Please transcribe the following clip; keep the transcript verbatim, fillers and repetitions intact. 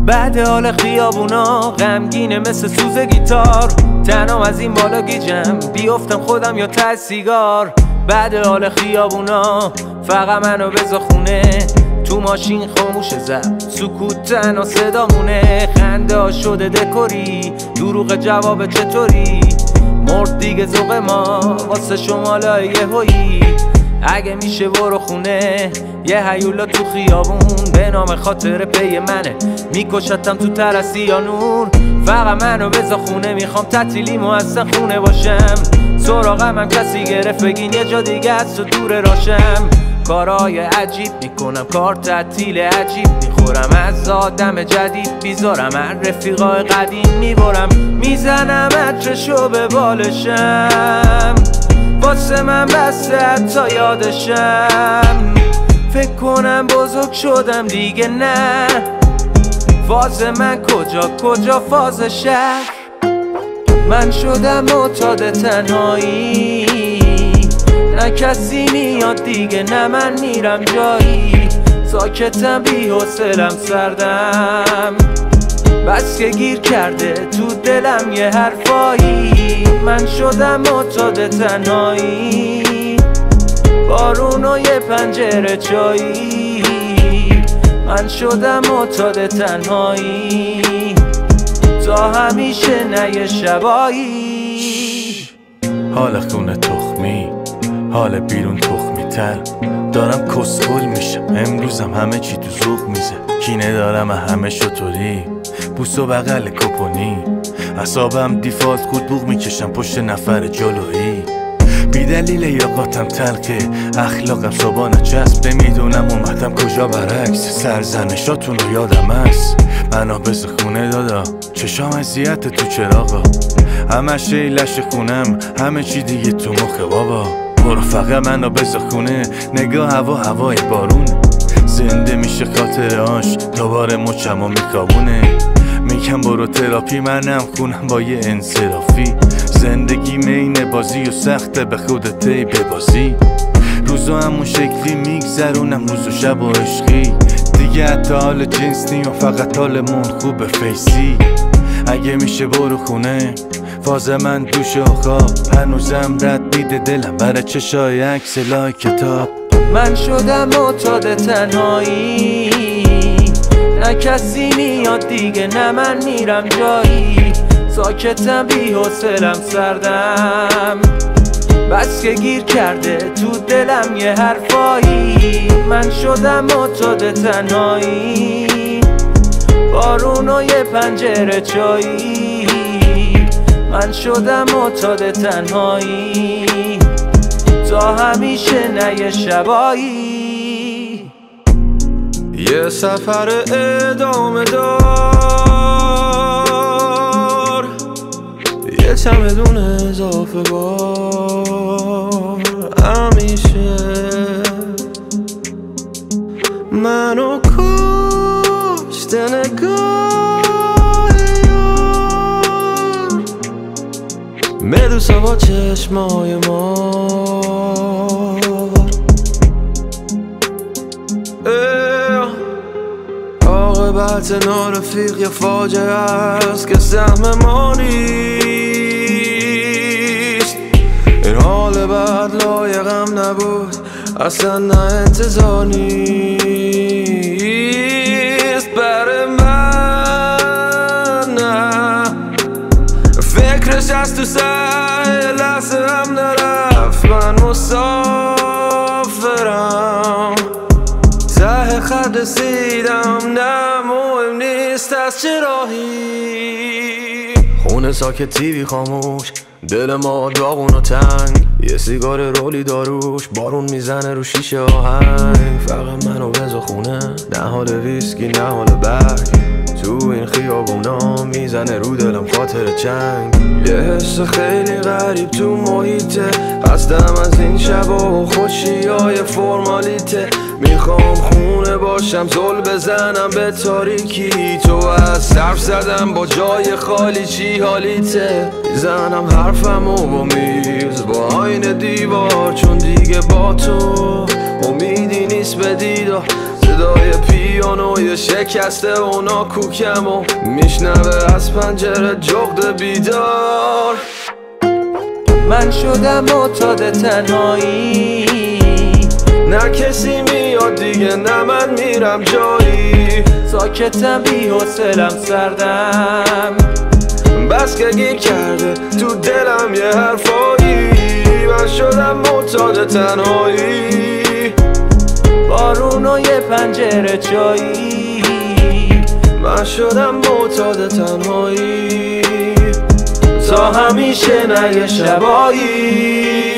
بعد حال خیابونا غمگینه مثل سوز گیتار، تنام از این بالا گیجم بیفتم خودم یا ته سیگار. بعد حال خیابونا فقط منو بذار خونه، تو ماشین خاموش زد سکوت تنها صدامونه. خنده ها شده دکوری، دروغ جواب چطوری، مرد دیگه ذوق ما واسه شمالای یهویی. اگه میشه برو خونه، یه هیولا تو خیابون به نام خاطر پی منه، میکشتم تو ترسی یا نور. فقط منو بذار خونه، میخوام تعطیلیمو اصلا خونه باشم. سراغم هم کسی گرفت بگین یه جا دیگه از تو دور راشم. کارهای عجیب میکنم، کار تعطیل عجیب میخورم، از آدم جدید بیزارم، هر رفیقای قدیم میبرم، میزنم عطرشو به بالشم. واسه من بسته حتی یادشم، فکر کنم بزرگ شدم دیگه نه. فاز من کجا کجا فاز شهر، من شدم معتاد تنهایی، نه کسی میاد دیگه نه من میرم جایی. ساکتم بی حوصلم سردم، بس که گیر کرده تو دلم یه حرفایی. من شدم معتاد تنهایی، بارون و یه پنجره چایی. من شدم معتاد تنهایی، تا همیشه نه یه شبایی. حال خونه تخمی، حال بیرون تخمی تر، دارم کسخل میشم امروزم، همه چی تو ذوق میزه. کینه دارم همه شطوری، بوس و بغل کپونی، اعصابم دیفالت خود بوق میکشم پشت نفر جلویی. بی دلیل یاقاتم تلقه، اخلاقم صبانه چسب، نمیدونم اومدم کجا برعکس. سرزنشاتون رو یادم هست، منو بذار خونه دادا، چشام اذیت تو چراغا، همش لش خونم، همه چی دیگه تو مخه بابا. برو فقط منو بذار خونه، نگاه هوا هوای بارونه، زنده میشه خاطرهاش، دوباره مچم و میکابونه. میگم برو تراپی، منم خونم با یه انصرافی. زندگی مین بازی و سخته، به خودت ای ببازی. روزا همون شکلی میگذرونم، روز و شب و عشقی، دیگه حتی حال جنس نیم، فقط حالمون خوبه فیسی. اگه میشه برو خونه، فاز من دوش و خواب، هنوزم رد میده دلم برای چشای عکس لای کتاب. من شدم معتاد تنهایی، نه کسی میاد دیگه نه من میرم جایی. ساکتم بی حوصلم سردم، بس که گیر کرده تو دلم یه حرفایی. من شدم معتاد تنهایی، بارون و یه پنجره چایی. من شدم معتاد تنهایی، تا همیشه نه یه شبایی. یه سفر ادامه دار، یه چمدون اضافه بار، همیشه منو کشته نگاه یار، مدوسا با چشمای مار. عاقبت نارفیق یه فاجعه است که سهم ما نیست. این حال بعد لایقم نبود، اصلا نه انتظار نیست برای من. نه فکرش از تو سر لحظه هم نرفت، من مسافرم، ته خط رسیدم، نه مهم نیست از چه راهی. خونه ساکت، تیوی خاموش، دل ما داغون و تنگ، یه سیگار رولی داروش، بارون میزنه رو شیشه آهنگ. فقط منو بذار خونه، نه حال ویسکی نه حال برگ، تو این خیابونا میزنه رو دلم خاطر چنگ. یه حس خیلی غریب تو محیطه، هستم از این شبا و خوشی های فرمالیته، میخوام خونه باشم زل بزنم به تاریکی، تو از صرف زدم با جای خالی چی حالیته؟ میزنم حرفم و با میز با آین دیوار، چون دیگه با تو امیدی نیست به دیدار. صدای پیانوی شکسته اونا کوکم و میشنوه از پنجره جغد بیدار. من شدم معتاد تنهایی، نه کسی میاد دیگه نه من میرم جایی. ساکتم بی حوصلم سردم، بس که گیر کرده تو دلم یه حرفایی. من شدم معتاد تنهایی، بارون و یه پنجره چایی. من شدم معتاد تنهایی تا همیشه نه یه شبایی.